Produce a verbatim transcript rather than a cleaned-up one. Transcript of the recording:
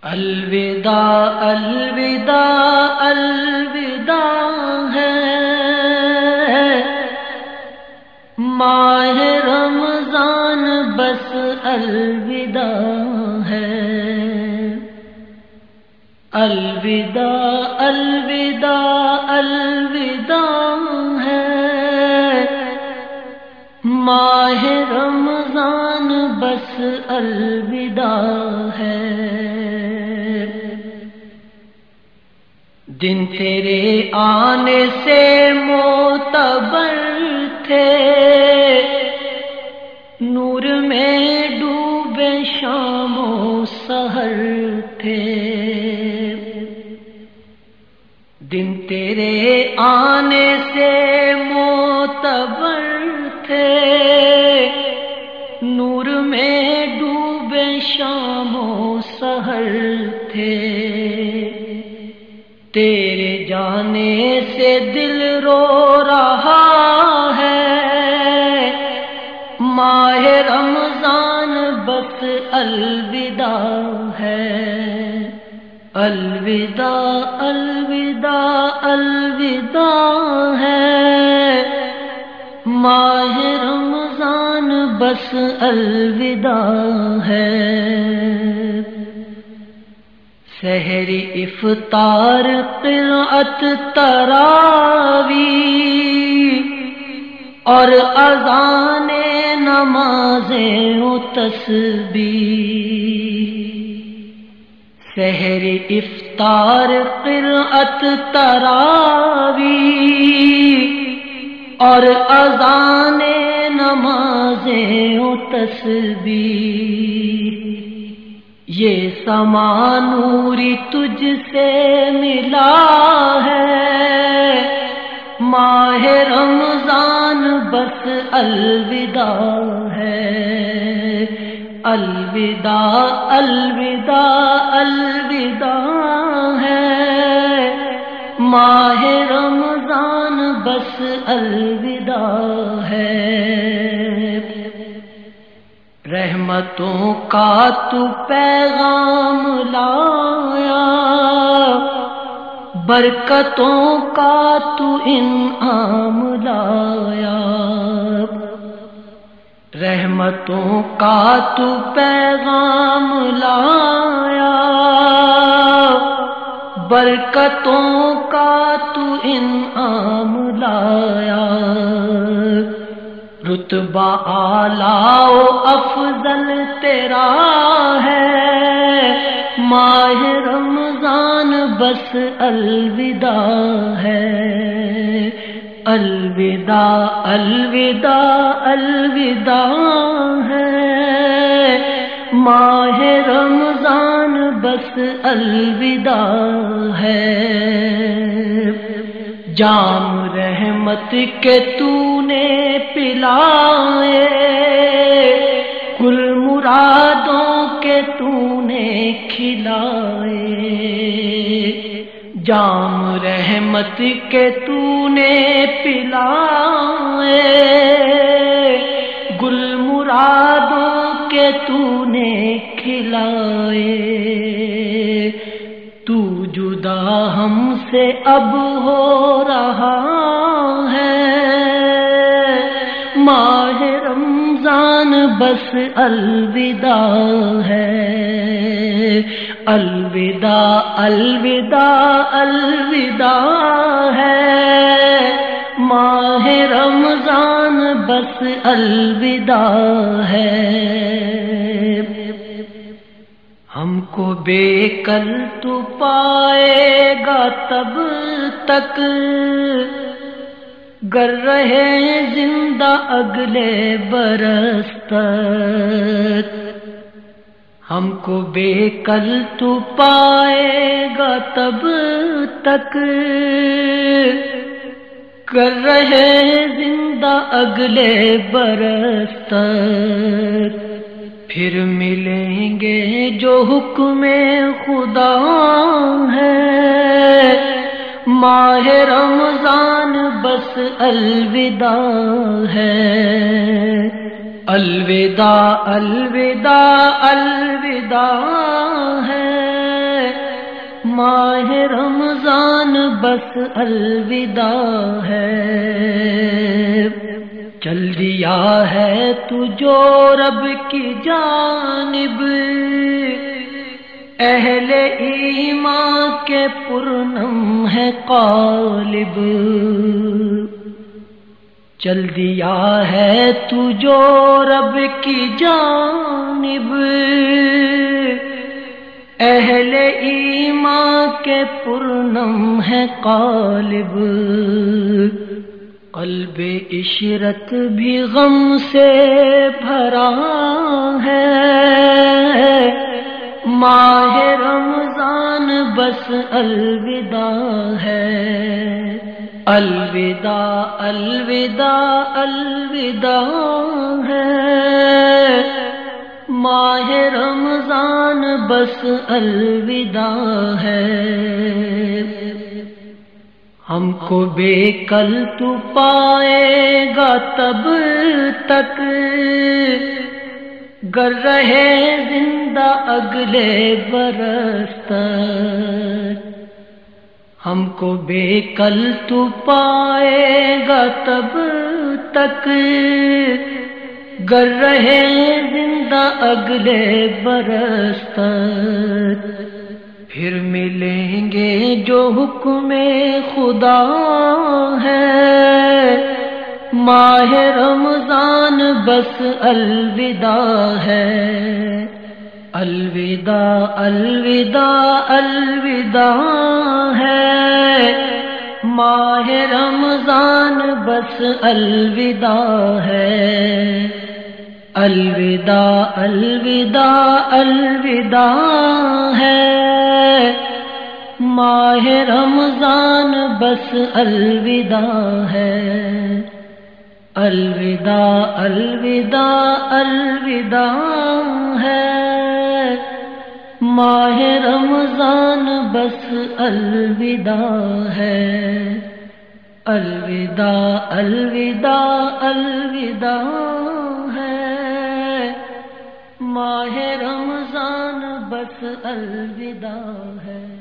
الوداع الوداع الوداع ہے ماہ رمضان بس الوداع ہے الوداع الوداع الوداع ہے ماہ رمضان بس الوداع ہے دن تیرے آنے سے معتبر تھے نور میں ڈوبے شام و سحر تھے دن تیرے آنے سے معتبر تھے نور میں ڈوبے شام و سحر تھے تیرے جانے سے دل رو رہا ہے ماہ رمضان بس الوداع ہے الوداع الوداع الوداع ہے ماہ رمضان بس الوداع ہے سحر افطار قرأت تراوی اور اذان نمازیں و تسبیح سحر افطار قرأت تراوی اور اذان نمازیں و تسبیح یہ سما نوری تجھ سے ملا ہے ماہ رمضان بس الوداع ہے الوداع الوداع الوداع ہے ماہ رمضان بس الوداع ہے رحمتوں کا تو پیغام لایا برکتوں کا تو انعام لایا رحمتوں کا تو پیغام لایا برکتوں کا تو انعام لایا رتبہ اعلیٰ و افضل تیرا ہے ماہ رمضان بس الوداع ہے الوداع الوداع الوداع ہے ماہ رمضان بس الوداع ہے جام رحمت کے تو نے پلائے کل مرادوں کے تو نے کھلائے جام رحمت کے تو نے پلائے گل مرادوں کے تو نے کھلائے تو جدا ہم سے اب ہو رہا ہے ماہ رمضان بس الوداع ہے الوداع الوداع الوداع ہے ماہ رمضان بس الوداع ہے ہم کو بے کر تو پائے گا تب تک گر رہے زندہ اگلے برس تک ہم کو بے کل تو پائے گا تب تک گر رہے زندہ اگلے برس تک پھر ملیں گے جو حکم خدا ہے ماہ رمضان بس الوداع ہے الوداع الوداع الوداع ہے ماہ رمضان بس الوداع ہے، چل دیا ہے تو جو رب کی جانب، اہل ایمان کے پرنم ہے قالب، چل دیا ہے تو جو رب کی جانب، اہل ایمان کے پرنم ہے قالب، قلب عشرت بھی غم سے بھرا ہے، ماہ رمضان بس الوداع ہے، الوداع الوداع الوداع ہے، ماہ رمضان بس الوداع ہے، ہم کو بے کل تو پائے گا تب تک، گر رہے زندہ اگلے برس تک، ہم کو بے کل تو پائے گا تب تک، گر رہے زندہ اگلے برس تک، پھر ملیں گے جو حکم خدا ہے، ماہ رمضان بس الوداع ہے، الوداع الوداع الوداع ہے، ماہ رمضان بس الوداع ہے، الوداع الوداع الوداع ہے، ماہ رمضان بس الوداع ہے، الوداع الوداع الوداع ہے، ماہ رمضان بس الوداع ہے، الوداع الوداع الوداع ہے، ماہ رمضان بس الوداع ہے۔